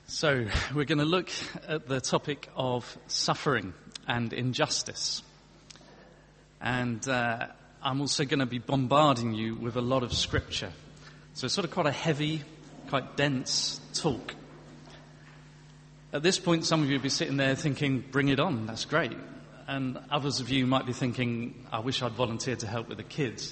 So we're going to look at the topic of suffering and injustice. And I'm also going to be bombarding you with a lot of scripture. So it's sort of quite a heavy, quite dense talk. At this point, some of you will be sitting there thinking, bring it on, that's great. And others of you might be thinking, I wish I'd volunteered to help with the kids.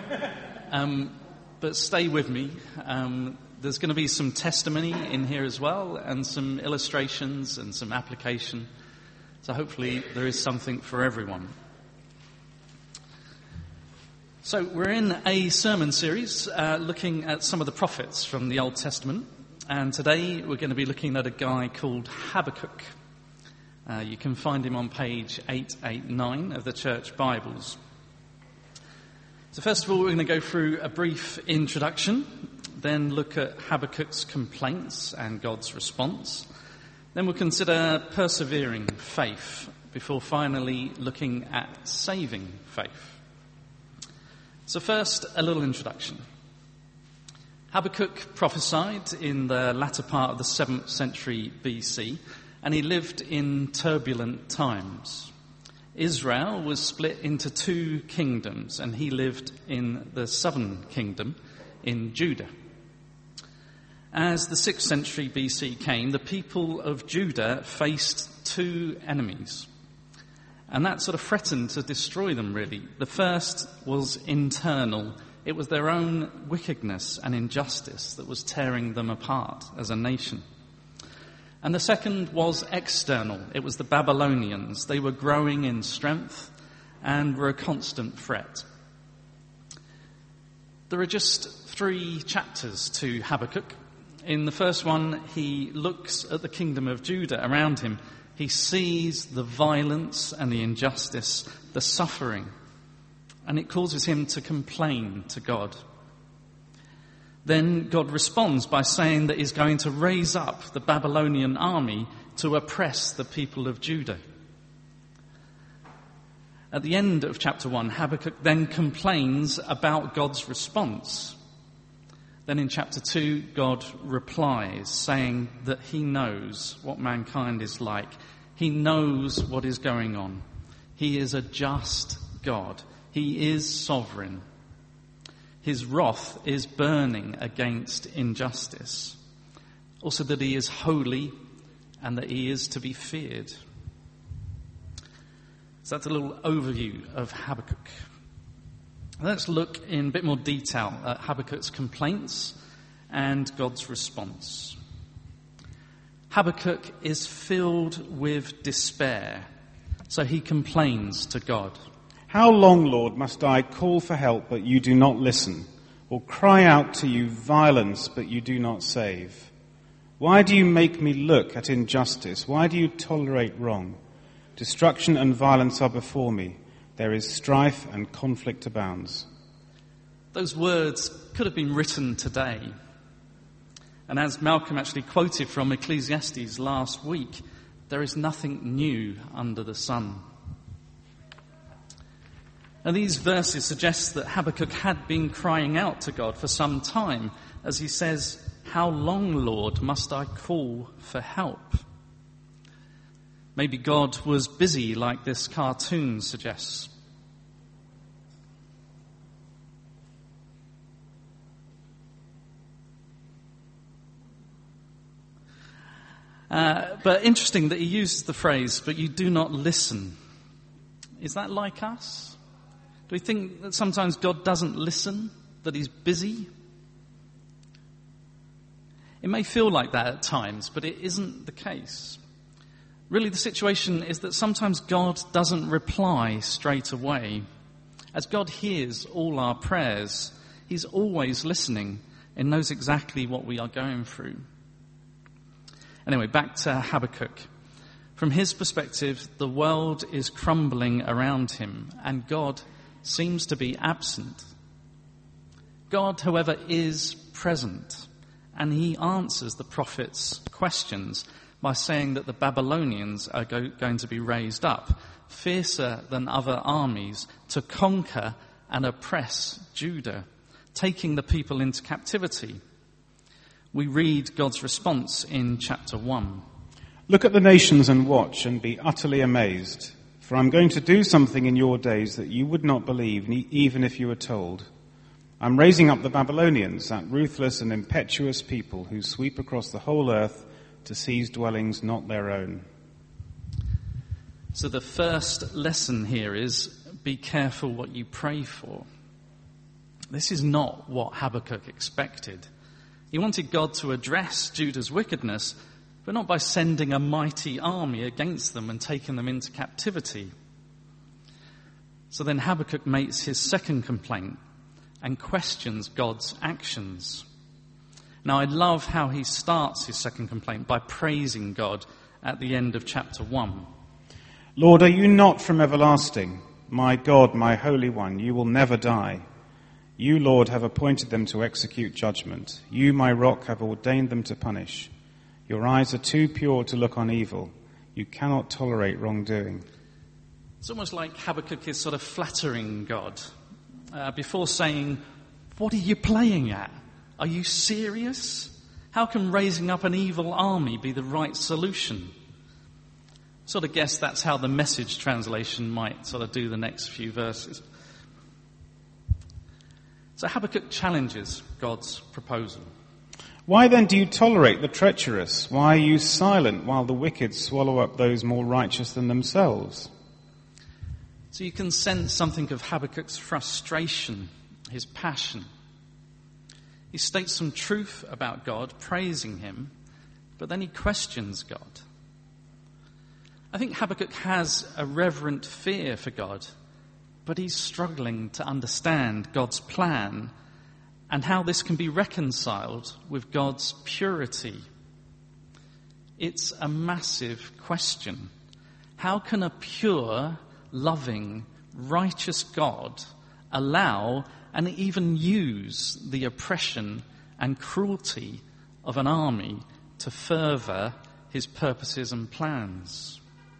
But stay with me. There's going to be some testimony in here as well, and some illustrations and some application. So hopefully there is something for everyone. So we're in a sermon series looking at some of the prophets from the Old Testament. And today we're going to be looking at a guy called Habakkuk. You can find him on page 889 of the church Bibles. So first of all, we're going to go through a brief introduction, then look at Habakkuk's complaints and God's response. Then we'll consider persevering faith before finally looking at saving faith. So first, a little introduction. Habakkuk prophesied in the latter part of the 7th century BC, and he lived in turbulent times. Israel was split into two kingdoms, and he lived in the southern kingdom in Judah. As the 6th century BC came, the people of Judah faced two enemies. And that sort of threatened to destroy them, really. The first was internal. It was their own wickedness and injustice that was tearing them apart as a nation. And the second was external. It was the Babylonians. They were growing in strength and were a constant threat. There are just 3 chapters to Habakkuk. In the first one, he looks at the kingdom of Judah around him. He sees the violence and the injustice, the suffering, and it causes him to complain to God. Then God responds by saying that he's going to raise up the Babylonian army to oppress the people of Judah. At the end of chapter 1, Habakkuk then complains about God's response. Then in chapter 2, God replies, saying that he knows what mankind is like. He knows what is going on. He is a just God. He is sovereign. His wrath is burning against injustice. Also that he is holy and that he is to be feared. So that's a little overview of Habakkuk. Let's look in a bit more detail at Habakkuk's complaints and God's response. Habakkuk is filled with despair, so he complains to God. How long, Lord, must I call for help, but you do not listen, or cry out to you violence, but you do not save? Why do you make me look at injustice? Why do you tolerate wrong? Destruction and violence are before me. There is strife and conflict abounds. Those words could have been written today. And as Malcolm actually quoted from Ecclesiastes last week, there is nothing new under the sun. And these verses suggest that Habakkuk had been crying out to God for some time, as he says, "How long, Lord, must I call for help?" Maybe God was busy, like this cartoon suggests. But interesting that he uses the phrase, "but you do not listen." Is that like us? Do we think that sometimes God doesn't listen, that he's busy? It may feel like that at times, but it isn't the case. Really, the situation is that sometimes God doesn't reply straight away. As God hears all our prayers, he's always listening and knows exactly what we are going through. Anyway, back to Habakkuk. From his perspective, the world is crumbling around him, and God seems to be absent. God, however, is present, and he answers the prophet's questions by saying that the Babylonians are going to be raised up, fiercer than other armies, to conquer and oppress Judah, taking the people into captivity. We read God's response in chapter 1. Look at the nations and watch and be utterly amazed, for I'm going to do something in your days that you would not believe, even if you were told. I'm raising up the Babylonians, that ruthless and impetuous people who sweep across the whole earth to seize dwellings not their own. So the first lesson here is, be careful what you pray for. This is not what Habakkuk expected. He wanted God to address Judah's wickedness, but not by sending a mighty army against them and taking them into captivity. So then Habakkuk makes his second complaint and questions God's actions. Now I love how he starts his second complaint by praising God at the end of chapter 1. Lord, are you not from everlasting? My God, my Holy One, you will never die. You, Lord, have appointed them to execute judgment. You, my rock, have ordained them to punish. Your eyes are too pure to look on evil. You cannot tolerate wrongdoing. It's almost like Habakkuk is sort of flattering God before saying, what are you playing at? Are you serious? How can raising up an evil army be the right solution? Sort of guess that's how the Message translation might sort of do the next few verses. So Habakkuk challenges God's proposal. Why then do you tolerate the treacherous? Why are you silent while the wicked swallow up those more righteous than themselves? So you can sense something of Habakkuk's frustration, his passion. He states some truth about God, praising him, but then he questions God. I think Habakkuk has a reverent fear for God, but he's struggling to understand God's plan and how this can be reconciled with God's purity. It's a massive question. How can a pure, loving, righteous God allow and even use the oppression and cruelty of an army to further his purposes and plans?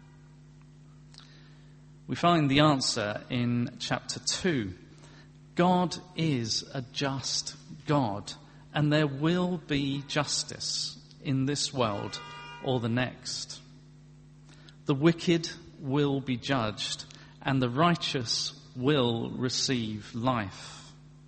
We find the answer in chapter 2. God is a just God, and there will be justice in this world or the next. The wicked will be judged, and the righteous will receive life.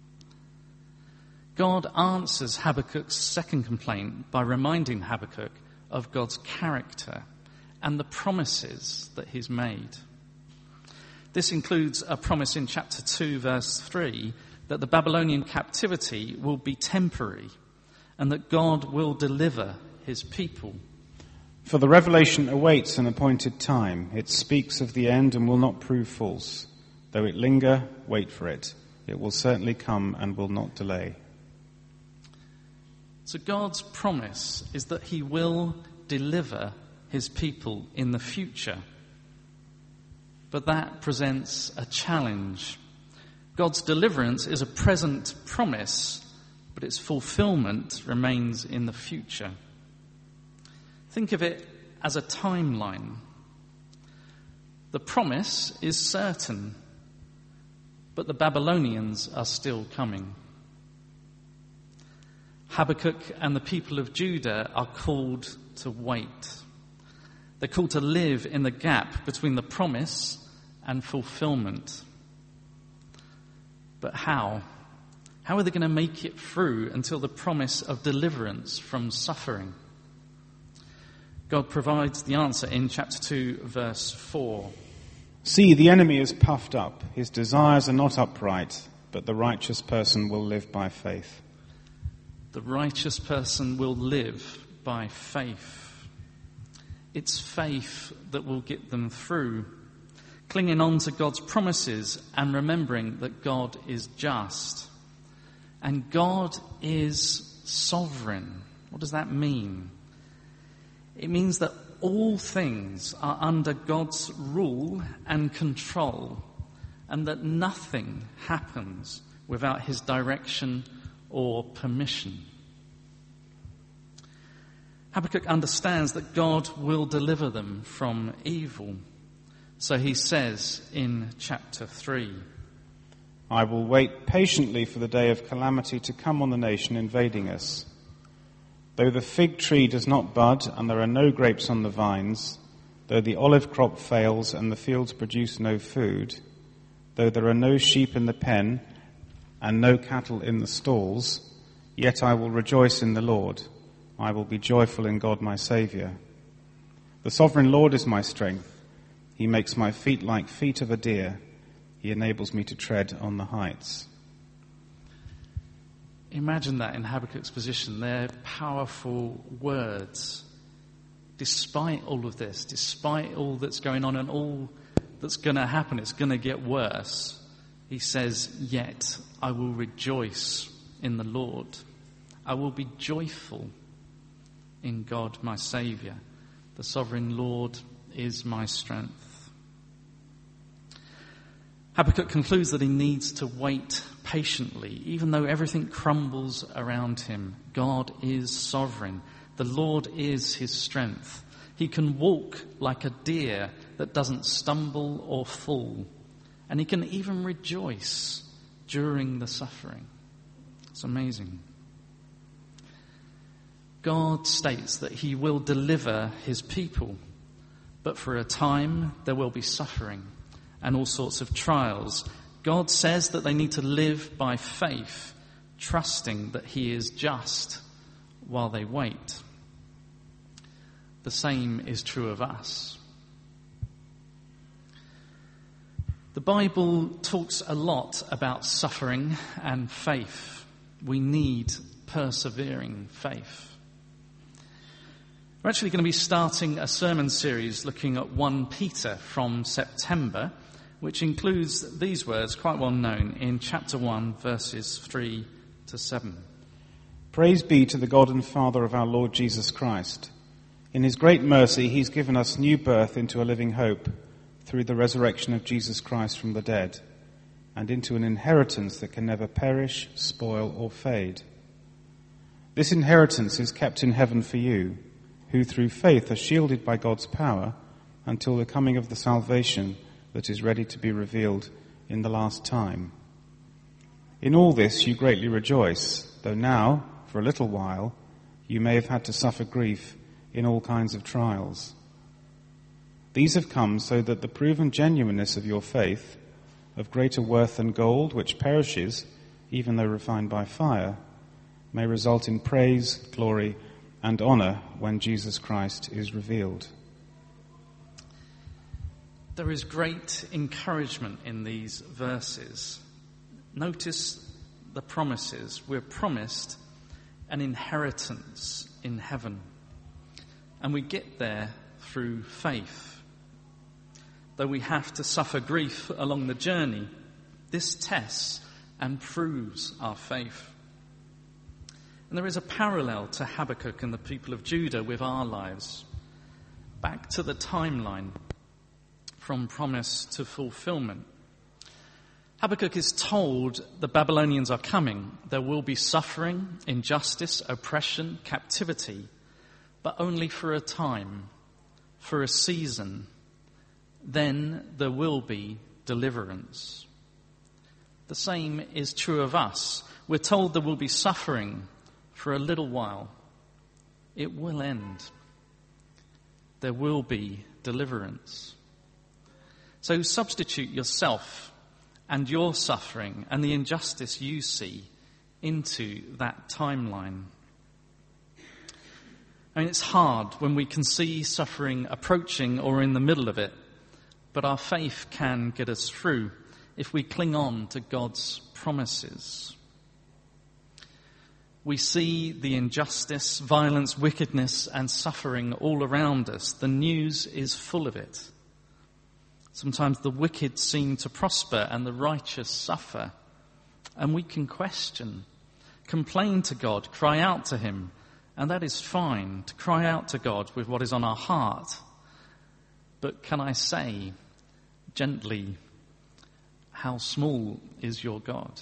God answers Habakkuk's second complaint by reminding Habakkuk of God's character and the promises that he's made. This includes a promise in chapter 2, verse 3, that the Babylonian captivity will be temporary and that God will deliver his people. For the revelation awaits an appointed time. It speaks of the end and will not prove false. Though it linger, wait for it. It will certainly come and will not delay. So God's promise is that he will deliver his people in the future. But that presents a challenge. God's deliverance is a present promise, but its fulfillment remains in the future. Think of it as a timeline. The promise is certain, but the Babylonians are still coming. Habakkuk and the people of Judah are called to wait. They're called to live in the gap between the promise and fulfillment. But how? How are they going to make it through until the promise of deliverance from suffering? God provides the answer in chapter 2, verse 4. See, the enemy is puffed up. His desires are not upright, but the righteous person will live by faith. The righteous person will live by faith. It's faith that will get them through, clinging on to God's promises and remembering that God is just. And God is sovereign. What does that mean? It means that all things are under God's rule and control, and that nothing happens without his direction or permission. Habakkuk understands that God will deliver them from evil. So he says in chapter 3, I will wait patiently for the day of calamity to come on the nation invading us. Though the fig tree does not bud and there are no grapes on the vines, though the olive crop fails and the fields produce no food, though there are no sheep in the pen and no cattle in the stalls, yet I will rejoice in the Lord. I will be joyful in God my Saviour. The sovereign Lord is my strength. He makes my feet like feet of a deer. He enables me to tread on the heights. Imagine that in Habakkuk's position. They're powerful words. Despite all of this, despite all that's going on and all that's going to happen, it's going to get worse. He says, yet I will rejoice in the Lord. I will be joyful in God my Saviour. The sovereign Lord is my strength. Habakkuk concludes that he needs to wait patiently, even though everything crumbles around him. God is sovereign. The Lord is his strength. He can walk like a deer that doesn't stumble or fall. And he can even rejoice during the suffering. It's amazing. God states that he will deliver his people, but for a time there will be suffering and all sorts of trials. God says that they need to live by faith, trusting that he is just while they wait. The same is true of us. The Bible talks a lot about suffering and faith. We need persevering faith. We're actually going to be starting a sermon series looking at 1 Peter from September, which includes these words, quite well known, in chapter 1, verses 3 to 7. Praise be to the God and Father of our Lord Jesus Christ. In his great mercy, he's given us new birth into a living hope through the resurrection of Jesus Christ from the dead, and into an inheritance that can never perish, spoil, or fade. This inheritance is kept in heaven for you, who through faith are shielded by God's power until the coming of the salvation that is ready to be revealed in the last time. In all this you greatly rejoice, though now, for a little while, you may have had to suffer grief in all kinds of trials. These have come so that the proven genuineness of your faith, of greater worth than gold, which perishes, even though refined by fire, may result in praise, glory, and honor when Jesus Christ is revealed. There is great encouragement in these verses. Notice the promises. We're promised an inheritance in heaven, and we get there through faith. Though we have to suffer grief along the journey, this tests and proves our faith. And there is a parallel to Habakkuk and the people of Judah with our lives. Back to the timeline, from promise to fulfillment. Habakkuk is told the Babylonians are coming. There will be suffering, injustice, oppression, captivity, but only for a time, for a season. Then there will be deliverance. The same is true of us. We're told there will be suffering for a little while. It will end. There will be deliverance. So substitute yourself and your suffering and the injustice you see into that timeline. I mean, it's hard when we can see suffering approaching or in the middle of it, but our faith can get us through if we cling on to God's promises. We see the injustice, violence, wickedness, and suffering all around us. The news is full of it. Sometimes the wicked seem to prosper and the righteous suffer. And we can question, complain to God, cry out to him. And that is fine, to cry out to God with what is on our heart. But can I say, gently, how small is your God?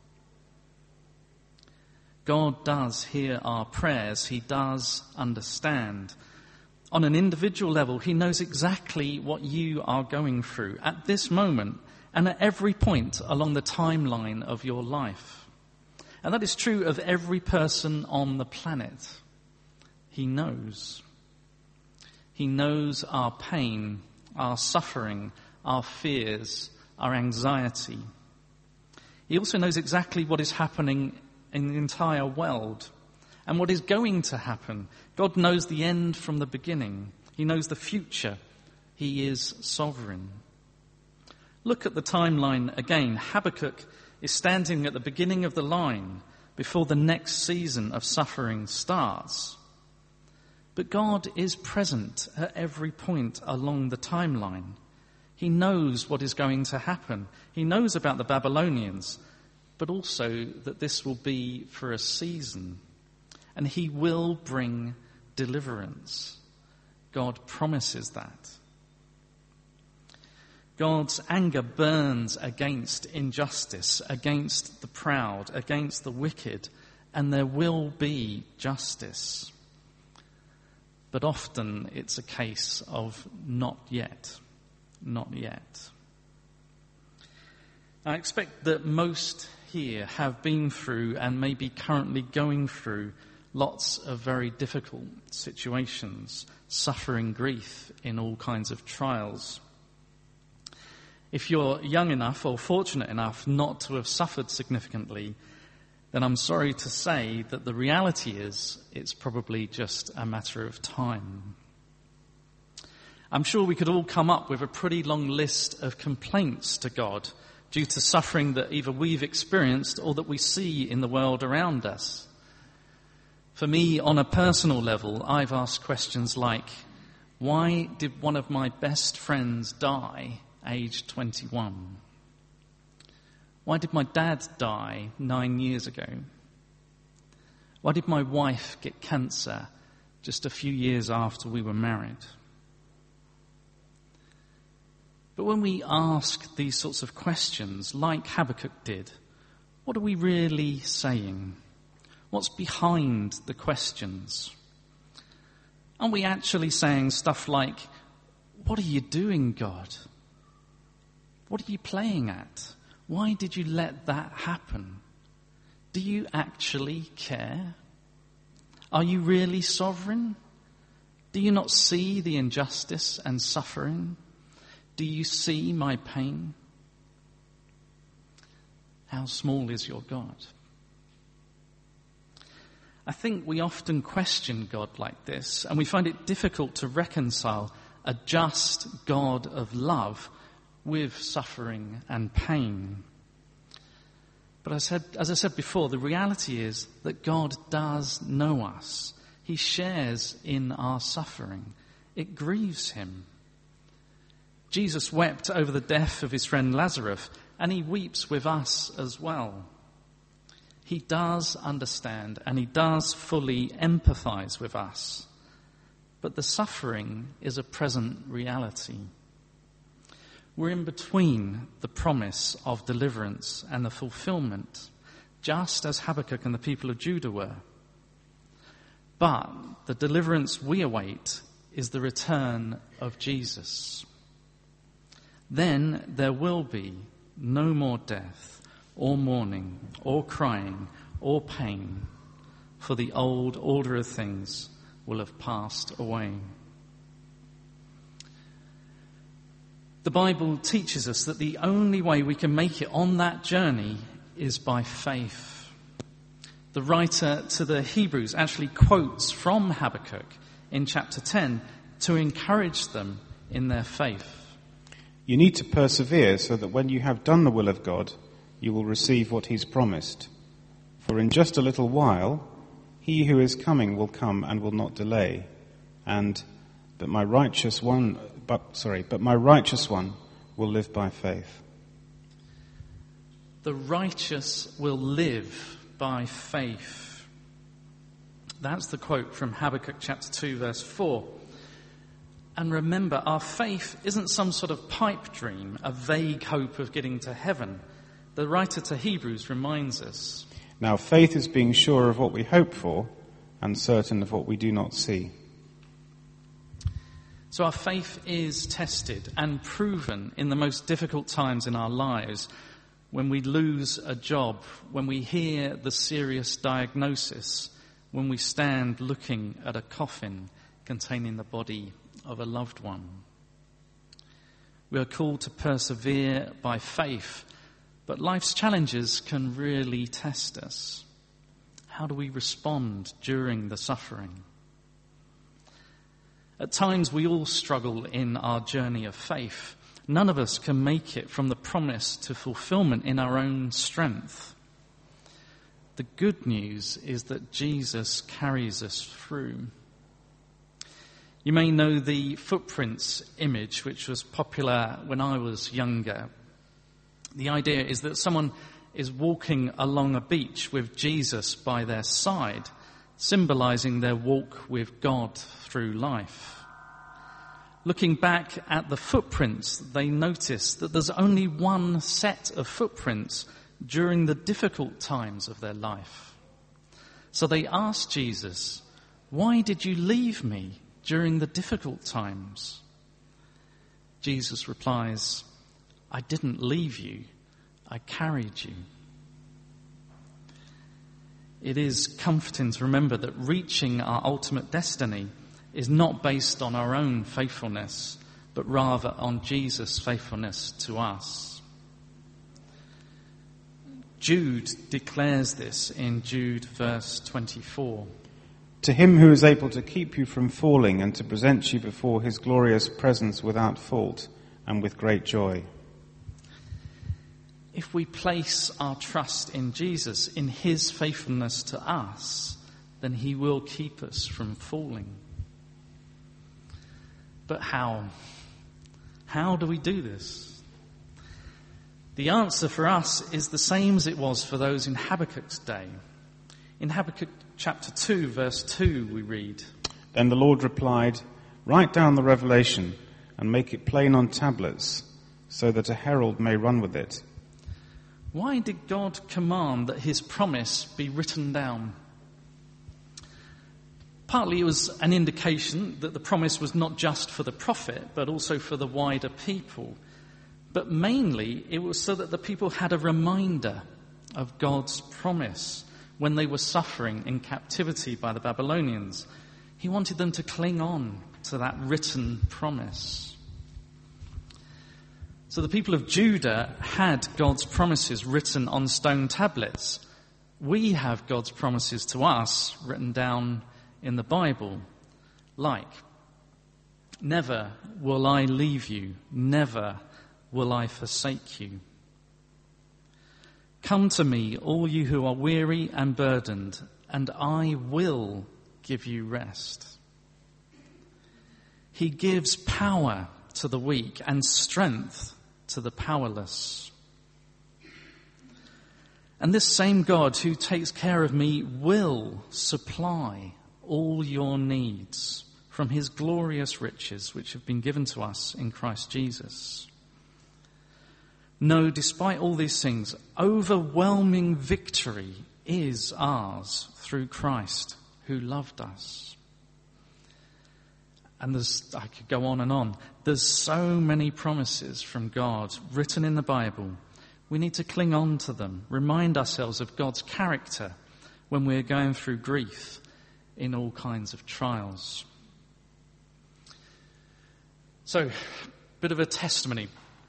God does hear our prayers. He does understand. On an individual level, he knows exactly what you are going through at this moment and at every point along the timeline of your life. And that is true of every person on the planet. he knows. He knows our pain, our suffering, our fears, our anxiety. He also knows exactly what is happening in the entire world and what is going to happen. God knows the end from the beginning. He knows the future. He is sovereign. Look at the timeline again. Habakkuk is standing at the beginning of the line before the next season of suffering starts. But God is present at every point along the timeline. He knows what is going to happen. He knows about the Babylonians, but also that this will be for a season. And he will bring deliverance. God promises that. God's anger burns against injustice, against the proud, against the wicked, and there will be justice. But often it's a case of not yet, not yet. I expect that most here have been through and may be currently going through lots of very difficult situations, suffering grief in all kinds of trials. If you're young enough or fortunate enough not to have suffered significantly, then I'm sorry to say that the reality is it's probably just a matter of time. I'm sure we could all come up with a pretty long list of complaints to God due to suffering that either we've experienced or that we see in the world around us. For me, on a personal level, I've asked questions like, why did one of my best friends die aged 21? Why did my dad die 9 years ago? Why did my wife get cancer just a few years after we were married? But when we ask these sorts of questions, like Habakkuk did, what are we really saying? What's behind the questions? Aren't we actually saying stuff like, what are you doing, God? What are you playing at? Why did you let that happen? Do you actually care? Are you really sovereign? Do you not see the injustice and suffering? Do you see my pain? How small is your God? I think we often question God like this, and we find it difficult to reconcile a just God of love with suffering and pain. But as I said before, the reality is that God does know us. He shares in our suffering. It grieves him. Jesus wept over the death of his friend Lazarus, and he weeps with us as well. He does understand and he does fully empathize with us. But the suffering is a present reality. We're in between the promise of deliverance and the fulfillment, just as Habakkuk and the people of Judah were. But the deliverance we await is the return of Jesus. Then there will be no more death, or mourning, or crying, or pain, for the old order of things will have passed away. The Bible teaches us that the only way we can make it on that journey is by faith. The writer to the Hebrews actually quotes from Habakkuk in chapter 10 to encourage them in their faith. You need to persevere so that when you have done the will of God, you will receive what he's promised. For in just a little while, he who is coming will come and will not delay. But my righteous one will live by faith. The righteous will live by faith. That's the quote from Habakkuk chapter 2, verse 4. And remember, our faith isn't some sort of pipe dream, a vague hope of getting to heaven. The writer to Hebrews reminds us. Now faith is being sure of what we hope for and certain of what we do not see. So our faith is tested and proven in the most difficult times in our lives, when we lose a job, when we hear the serious diagnosis, when we stand looking at a coffin containing the body of a loved one. We are called to persevere by faith, but life's challenges can really test us. How do we respond during the suffering? At times we all struggle in our journey of faith. None of us can make it from the promise to fulfillment in our own strength. The good news is that Jesus carries us through. You may know the footprints image, which was popular when I was younger. The idea is that someone is walking along a beach with Jesus by their side, symbolizing their walk with God through life. Looking back at the footprints, they notice that there's only one set of footprints during the difficult times of their life. So they ask Jesus, "Why did you leave me during the difficult times?" Jesus replies, "I didn't leave you, I carried you." It is comforting to remember that reaching our ultimate destiny is not based on our own faithfulness, but rather on Jesus' faithfulness to us. Jude declares this in Jude verse 24. To him who is able to keep you from falling and to present you before his glorious presence without fault and with great joy. If we place our trust in Jesus, in his faithfulness to us, then he will keep us from falling. But how? How do we do this? The answer for us is the same as it was for those in Habakkuk's day. In Habakkuk chapter 2, verse 2, we read, Then the Lord replied, Write down the revelation and make it plain on tablets, so that a herald may run with it. Why did God command that his promise be written down? Partly it was an indication that the promise was not just for the prophet, but also for the wider people. But mainly it was so that the people had a reminder of God's promise when they were suffering in captivity by the Babylonians. He wanted them to cling on to that written promise. So the people of Judah had God's promises written on stone tablets. We have God's promises to us written down in the Bible, like, never will I leave you, never will I forsake you. Come to me, all you who are weary and burdened, and I will give you rest. He gives power to the weak and strength to the powerless. And this same God who takes care of me will supply all your needs from his glorious riches which have been given to us in Christ Jesus. No, despite all these things, overwhelming victory is ours through Christ who loved us. And I could go on and on. There's so many promises from God written in the Bible. We need to cling on to them, remind ourselves of God's character when we're going through grief in all kinds of trials. So, bit of a testimony.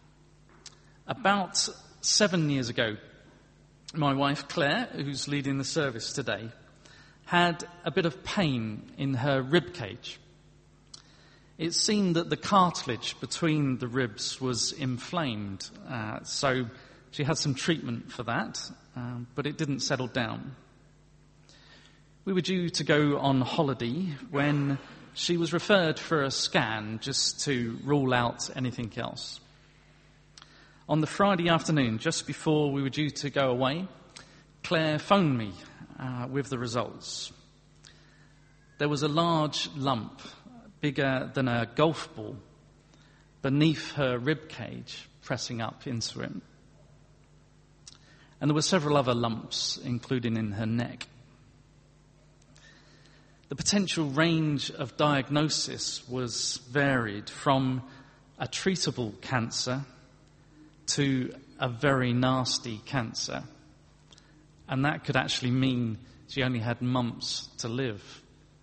About 7 years ago, my wife Claire, who's leading the service today, had a bit of pain in her rib cage. It seemed that the cartilage between the ribs was inflamed, so she had some treatment for that, but it didn't settle down. We were due to go on holiday when she was referred for a scan just to rule out anything else. On the Friday afternoon, just before we were due to go away, Claire phoned me with the results. There was a large lump, bigger than a golf ball, beneath her rib cage, pressing up into it. And there were several other lumps, including in her neck. The potential range of diagnosis was varied from a treatable cancer to a very nasty cancer. And that could actually mean she only had months to live.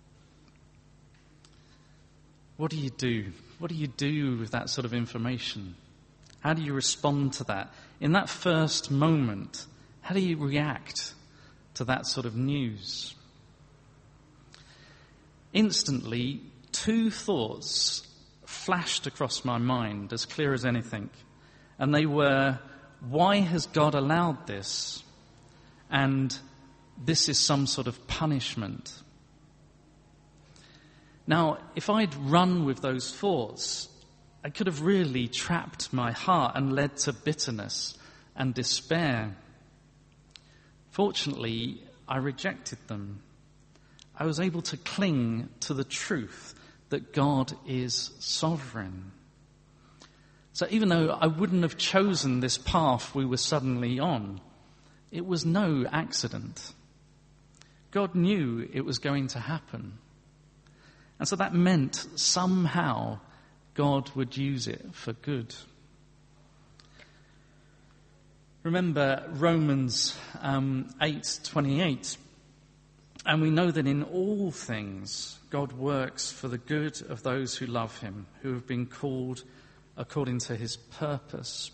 What do you do? What do you do with that sort of information? How do you respond to that? In that first moment, how do you react to that sort of news? Instantly, two thoughts flashed across my mind, as clear as anything. And they were, why has God allowed this? And this is some sort of punishment. Now, if I'd run with those thoughts, I could have really trapped my heart and led to bitterness and despair. Fortunately, I rejected them. I was able to cling to the truth that God is sovereign. So even though I wouldn't have chosen this path we were suddenly on, it was no accident. God knew it was going to happen. And so that meant somehow God would use it for good. Remember Romans 8:28, and we know that in all things God works for the good of those who love him, who have been called according to his purpose.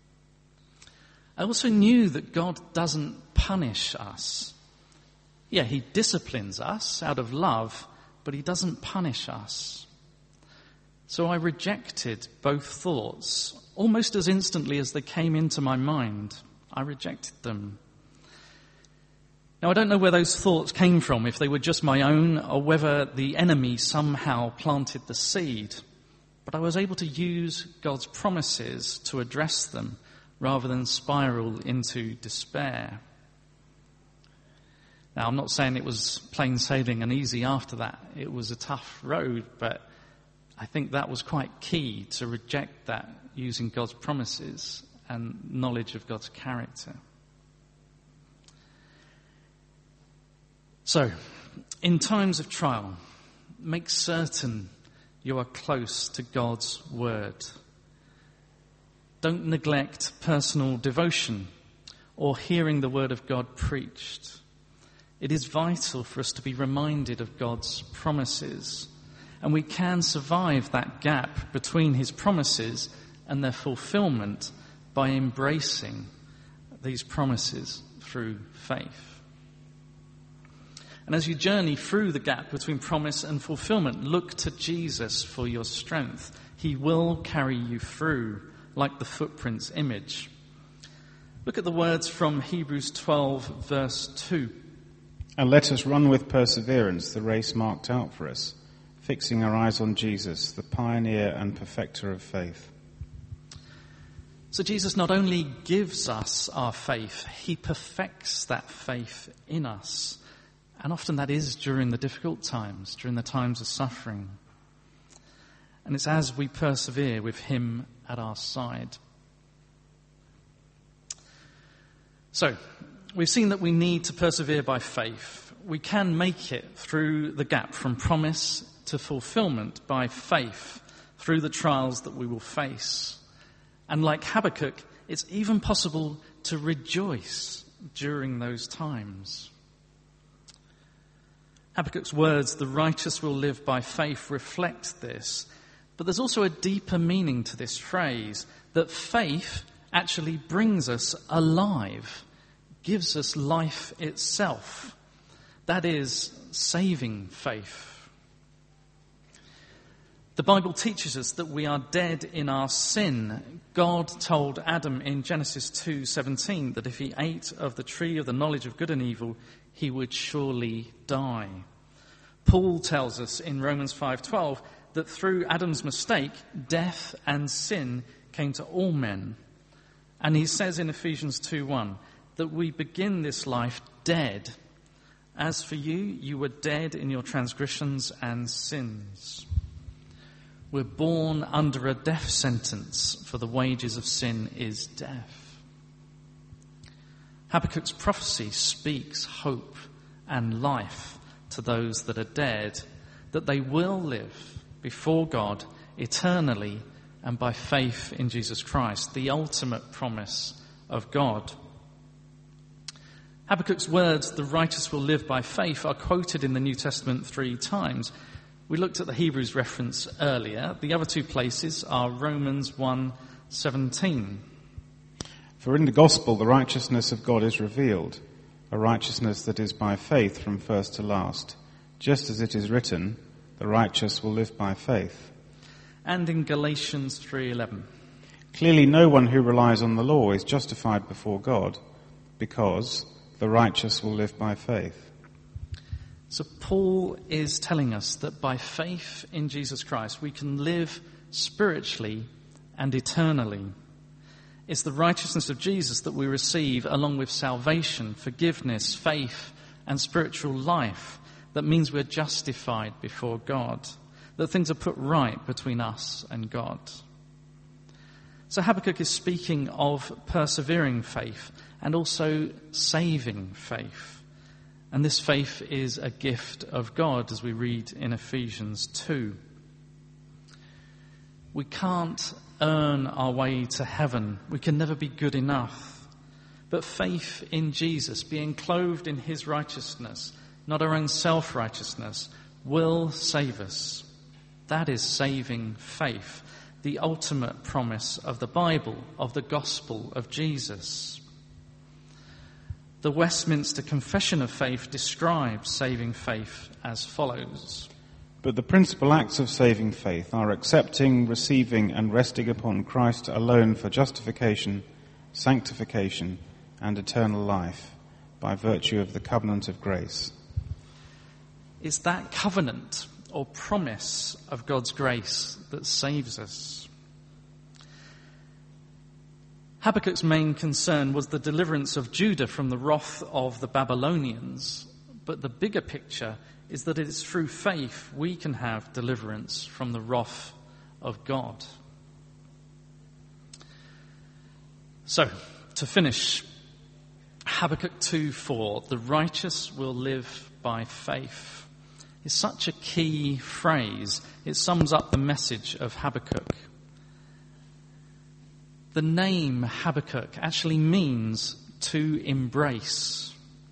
I also knew that God doesn't punish us. Yeah, he disciplines us out of love, but he doesn't punish us. So I rejected both thoughts almost as instantly as they came into my mind. I rejected them. Now, I don't know where those thoughts came from, if they were just my own or whether the enemy somehow planted the seed. But I was able to use God's promises to address them rather than spiral into despair. Now, I'm not saying it was plain sailing and easy after that. It was a tough road, but I think that was quite key to reject that using God's promises and knowledge of God's character. So, in times of trial, make certain you are close to God's word. Don't neglect personal devotion or hearing the word of God preached. It is vital for us to be reminded of God's promises, and we can survive that gap between his promises and their fulfillment by embracing these promises through faith. And as you journey through the gap between promise and fulfillment, look to Jesus for your strength. He will carry you through, like the footprints image. Look at the words from Hebrews 12, verse 2. And let us run with perseverance the race marked out for us, fixing our eyes on Jesus, the pioneer and perfecter of faith. So Jesus not only gives us our faith, he perfects that faith in us. And often that is during the difficult times, during the times of suffering. And it's as we persevere with him at our side. So, we've seen that we need to persevere by faith. We can make it through the gap from promise to fulfillment by faith through the trials that we will face. And like Habakkuk, it's even possible to rejoice during those times. Habakkuk's words, the righteous will live by faith, reflect this. But there's also a deeper meaning to this phrase, that faith actually brings us alive, gives us life itself. That is saving faith. The Bible teaches us that we are dead in our sin. God told Adam in Genesis 2:17 that if he ate of the tree of the knowledge of good and evil, he would surely die. Paul tells us in Romans 5:12 that through Adam's mistake, death and sin came to all men. And he says in Ephesians 2:1 that we begin this life dead. As for you, you were dead in your transgressions and sins. We're born under a death sentence, for the wages of sin is death. Habakkuk's prophecy speaks hope and life to those that are dead, that they will live before God eternally and by faith in Jesus Christ, the ultimate promise of God. Habakkuk's words, "the righteous will live by faith," are quoted in the New Testament 3 times. We looked at the Hebrews reference earlier. The other 2 places are Romans 1:17. For in the gospel the righteousness of God is revealed, a righteousness that is by faith from first to last. Just as it is written, the righteous will live by faith. And in Galatians 3:11. Clearly no one who relies on the law is justified before God, because the righteous will live by faith. So Paul is telling us that by faith in Jesus Christ we can live spiritually and eternally. It's the righteousness of Jesus that we receive along with salvation, forgiveness, faith and spiritual life that means we're justified before God, that things are put right between us and God. So Habakkuk is speaking of persevering faith and also saving faith. And this faith is a gift of God, as we read in Ephesians 2. We can't earn our way to heaven. We can never be good enough. But faith in Jesus, being clothed in his righteousness, not our own self-righteousness, will save us. That is saving faith, the ultimate promise of the Bible, of the gospel of Jesus. The Westminster Confession of Faith describes saving faith as follows. But the principal acts of saving faith are accepting, receiving and resting upon Christ alone for justification, sanctification and eternal life by virtue of the covenant of grace. It's that covenant or promise of God's grace that saves us. Habakkuk's main concern was the deliverance of Judah from the wrath of the Babylonians, but the bigger picture is that it is through faith we can have deliverance from the wrath of God. So, to finish, Habakkuk 2:4, the righteous will live by faith, is such a key phrase. It sums up the message of Habakkuk. The name Habakkuk actually means to embrace.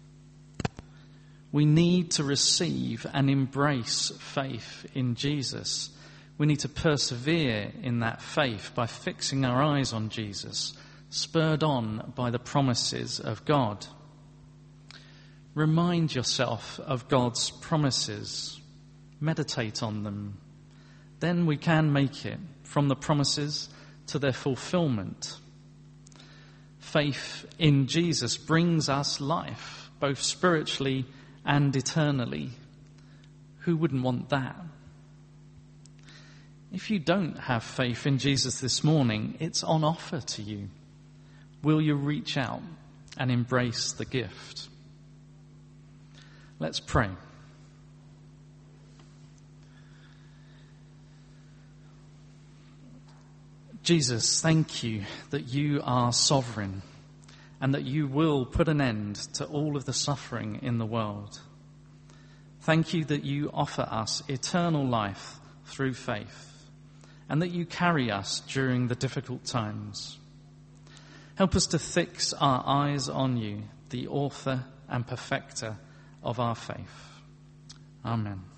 We need to receive and embrace faith in Jesus. We need to persevere in that faith by fixing our eyes on Jesus, spurred on by the promises of God. Remind yourself of God's promises. Meditate on them. Then we can make it from the promises to their fulfillment. Faith in Jesus brings us life, both spiritually and eternally. Who wouldn't want that? If you don't have faith in Jesus this morning, it's on offer to you. Will you reach out and embrace the gift? Let's pray. Jesus, thank you that you are sovereign and that you will put an end to all of the suffering in the world. Thank you that you offer us eternal life through faith and that you carry us during the difficult times. Help us to fix our eyes on you, the author and perfecter of our faith. Amen.